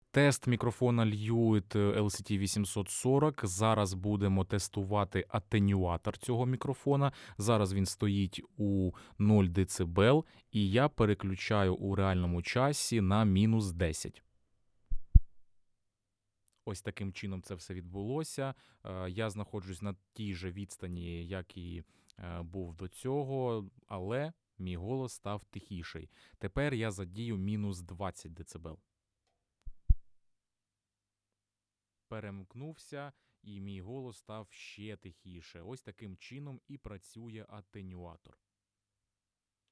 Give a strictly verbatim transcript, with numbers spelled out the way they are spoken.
Тест мікрофона Lewitt ел сі ті вісімсот сорок. Зараз будемо тестувати атенюатор цього мікрофона. Зараз він стоїть у нуль децибел, і я переключаю у реальному часі на мінус десять. Ось таким чином це все відбулося. Е, Я знаходжусь на тій же відстані, як і е, був до цього, але мій голос став тихіший. Тепер я задію мінус двадцять децибел. Перемкнувся, і мій голос став ще тихіше. Ось таким чином і працює атенюатор.